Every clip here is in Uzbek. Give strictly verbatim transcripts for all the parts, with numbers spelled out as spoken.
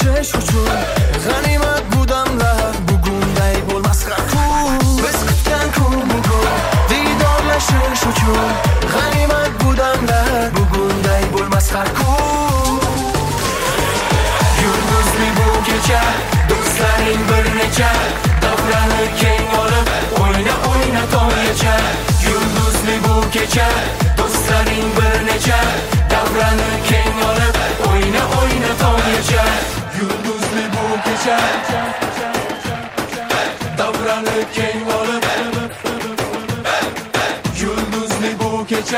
davralashish uchun g'animat bu damlar bugunday bo'lmas har kun. Biz kutgan kun bugun diydorlashish uchun g'animat bu damlar bugunday bo'lmas har kun. Yulduzli bu kecha do'stlaring bir necha davrani keng olib o'yna o'yna tonggacha. Yulduzli bu kecha do'stlaring bir necha davrani keng olib o'yna o'yna tonggacha. Yulduzli bu kecha davrani keng olib yulduzli bu kecha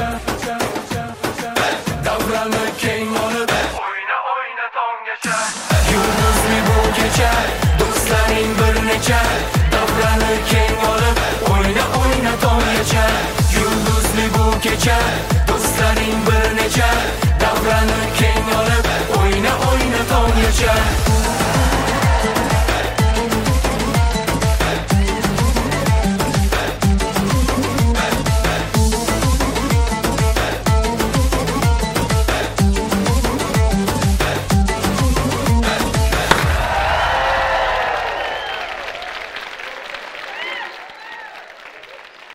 davrani keng olib o'yna o'yna tonggacha. Yulduzli bu kecha do'stlaring bir necha davrani keng olib o'yna o'yna tonggacha. Yulduzli bu kecha do'stlaring bir necha davrani keng olib o'yna o'yna tonggacha.